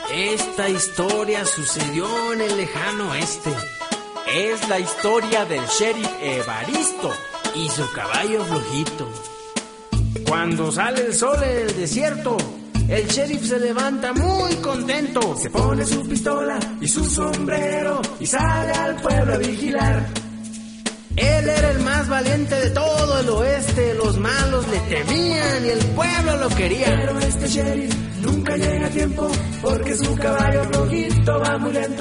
Esta historia sucedió en el lejano oeste. Es la historia del sheriff Evaristo y su caballo flojito. Cuando sale el sol en el desierto, el sheriff se levanta muy contento. Se pone su pistola y su sombrero y sale al pueblo a vigilar. Él era el más valiente de todo el oeste. Los malos le temían y el pueblo lo quería. Pero este sheriff nunca llega a tiempo porque su caballo flojito va muy lento.